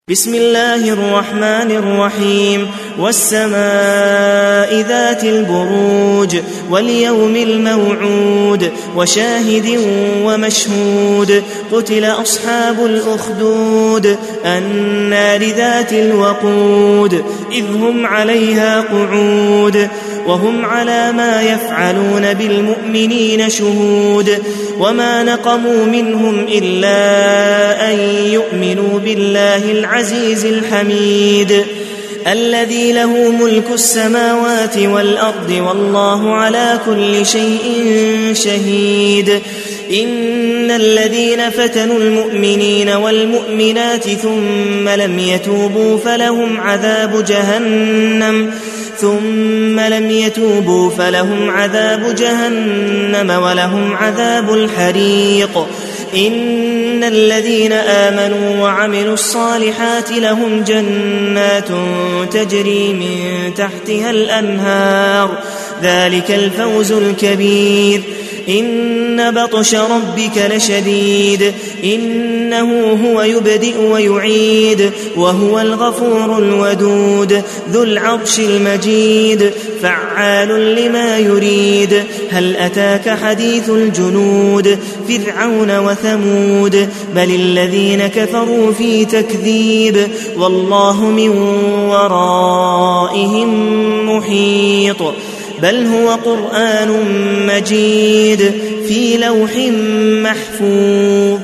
بسم الله الرحمن الرحيم والسماء ذات البروج واليوم الموعود وشاهد ومشهود قتل أصحاب الأخدود النار ذات الوقود إذ هم عليها قعود وهم على ما يفعلون بالمؤمنين شهود وما نقموا منهم إلا أن يؤمنوا بالله العزيز الحميد الذي له ملك السماوات والأرض والله على كل شيء شهيد إن الذين فتنوا المؤمنين والمؤمنات ثم لم يتوبوا فلهم عذاب جهنم ولهم عذاب الحريق إن الذين آمنوا وعملوا الصالحات لهم جنات تجري من تحتها الأنهار ذلك الفوز الكبير إن بطش ربك لشديد إنه هو يبدئ ويعيد وهو الغفور الودود ذو العرش المجيد فعال لما يريد هل أتاك حديث الجنود فرعون وثمود بل الذين كفروا في تكذيب والله من ورائهم محيط بل هو قرآن مجيد في لوح محفوظ